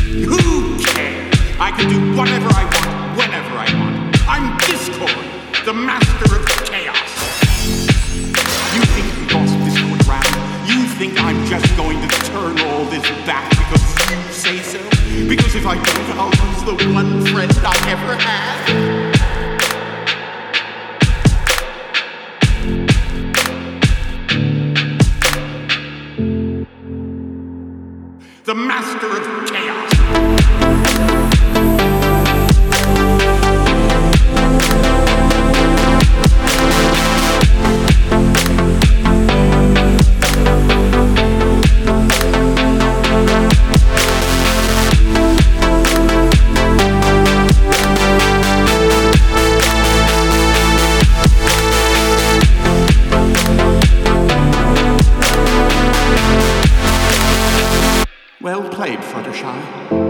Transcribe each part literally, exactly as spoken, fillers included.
Who cares? I can do whatever I want, whenever I want. I'm Discord, the master of chaos. You think you boss Discord around? You think I'm just going to turn all this back because you say so? Because if I don't, I'll lose the one friend I ever had. The master of chaos. Well played, Fluttershy.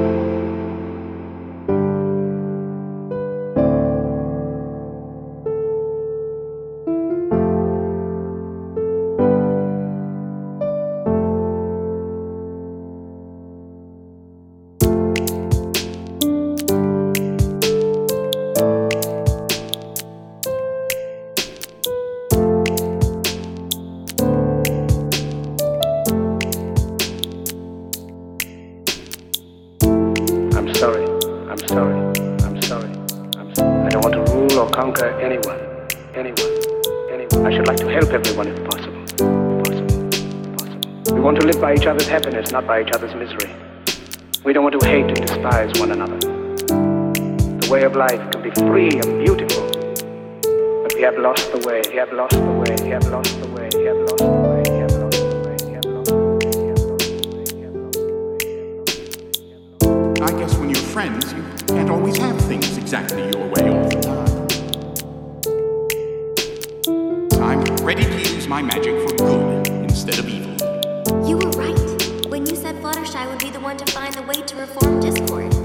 I'm sorry, I'm sorry, I'm sorry, I'm sorry. I don't want to rule or conquer anyone, anyone, anyone. I should like to help everyone if possible, possible, possible. We want to live by each other's happiness, not by each other's misery. We don't want to hate and despise one another. The way of life can be free and beautiful, but we have lost the way, we have lost the way, we have lost the way, we have lost the way, we have lost the way, we have lost the way, we have lost the way, we have lost the way. I guess when you're friends, you can't always have things exactly your way all the time. I'm ready to use my magic for good instead of evil. You were right when you said Fluttershy would be the one to find the way to reform Discord.